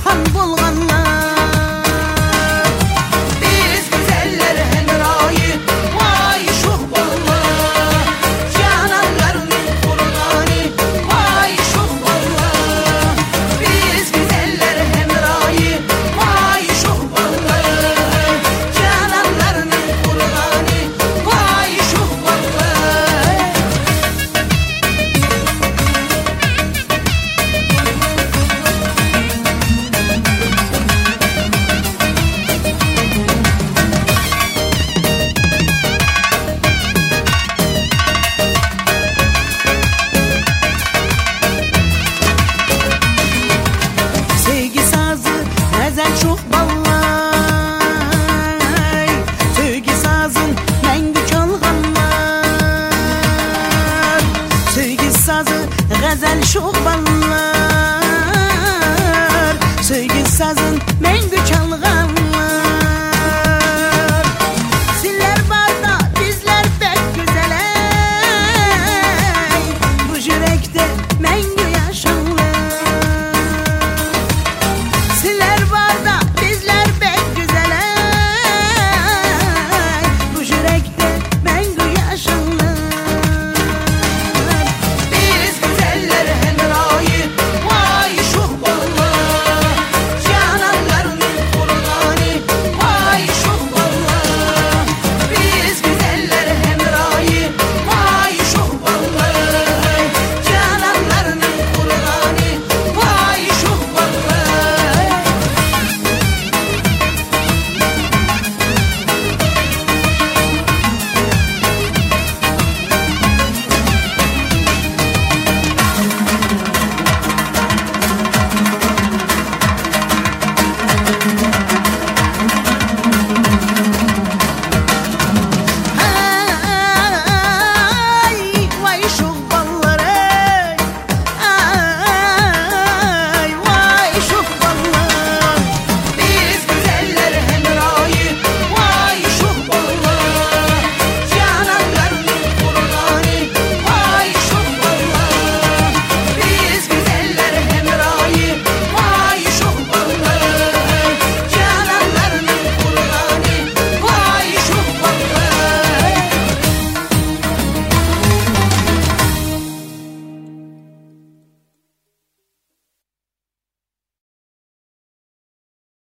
han bolganlar. Biz güzeller hemrayi vay şuh bollar, cananlarının kurbanı vay şuh bollar. Biz güzeller hemrayi vay şuh bollar, cananlarının kurbanı vay şuh bollar. Sevgi sazı ezel çok ballay, sevgi sazın mengi çalganlar. Sevgi sazı gazel çok ballar, sevgi sazın mengi çalganlar.